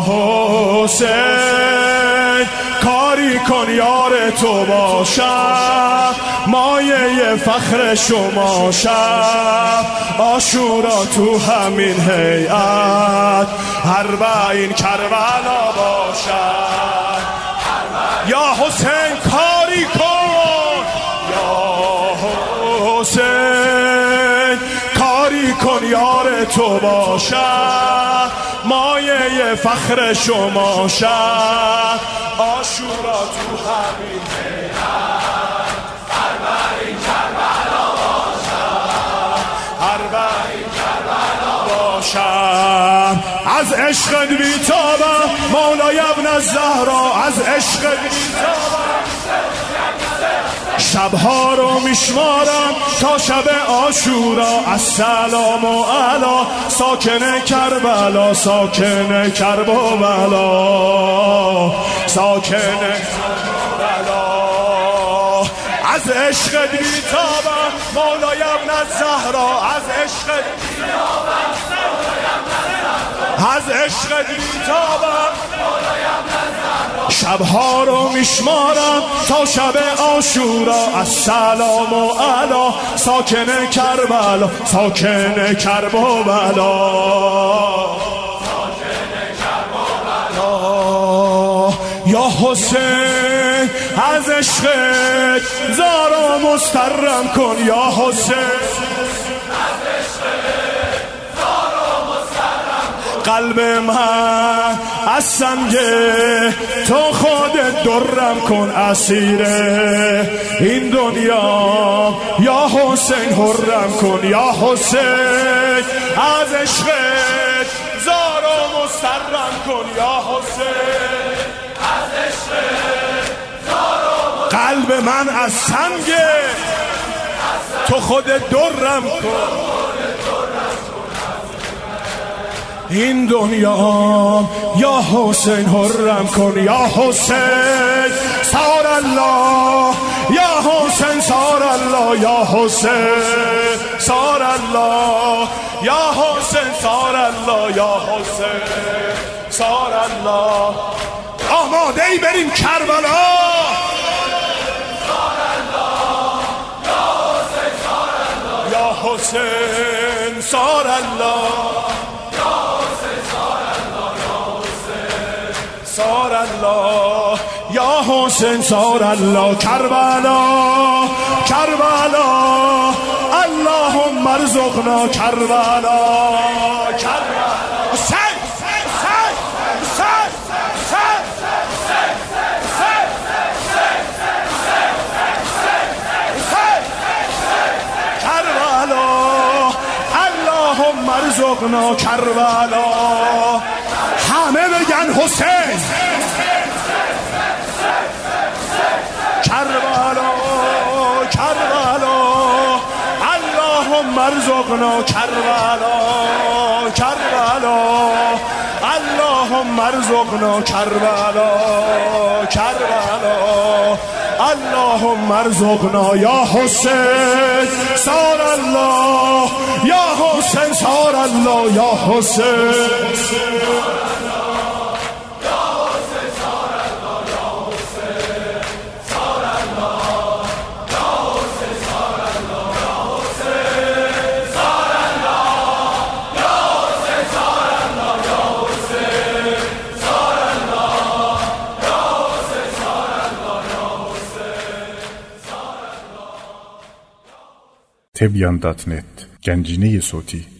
حسین کاری کن یار تو باشم، مایه فخر شما شب، عاشورا تو همین هیئت، اربعین کربلا باشد. یا حسین کاری کن، یا حسین کاری کن یار تو باشد، مایه فخر شما شد، عاشورا تو همین هیئت، اربعین کربلا باشد، اربعین کربلا باشد. از عشقت بیتابم مولای ابن الزهرا، از عشقت بیتابم، شبها رو میشمارم تا شب عاشورا، السلام و علا ساکن کربلا، ساکن کربلا، ساکن کربلا. از عشقت بیتابم مولای ابن الزهرا، از عشقت بیتابم، از عشقت بیتابم، شبها رو میشمارم تا شب عاشورا، السلام و علا ساکن کربلا، ساکن کربلا، یا حسین از عشقت زارا مسترم کن، یا حسین قلب من از سنگ تو خودت درم کن، اسیر این دنیا یا حسین حرم کن، یا حسین از عشقت زار و مسترم کن، یا حسین از عشقت زار و قلب من از سنگ تو خودت درم کن، این دنیا یا حسین حرم کن، یا حسین سار الله، یا حسین سار الله، یا حسین سار الله، یا حسین سار الله، یا حسین سار الله. آماده ای بریم کربلا، سار الله، یا حسین سار الله، سار الله، یا حسین سار الله، کربلا کربلا، اللهم ارزقنا کربلا کربلا. حسین حسین حسین کربلا، اللهم ارزقنا کربلا. همه بگن حسین کربلا کربلا، اللهم ارزقنا کربلا کربلا، اللهم ارزقنا کربلا کربلا، اللهم ارزقنا. یا حسین سار الله، یا حسین سار الله، یا حسین تبیان.net گنجینه صوتی